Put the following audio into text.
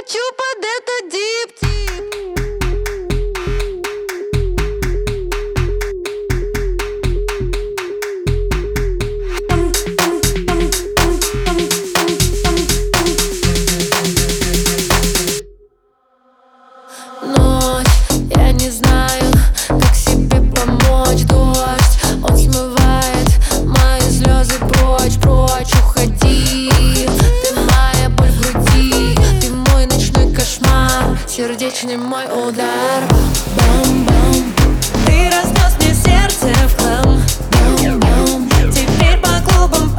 хочу под это дип-тип. Ночь, я не знаю, как себе помочь. Дождь, он смывает мои слезы прочь, прочь. Уходи, ты моя боль в груди, ты мой ночной кошмар, сердечный мой удар. Бам-бам, Ты разнес мне сердце в хлам. бам-бам, Теперь по клубам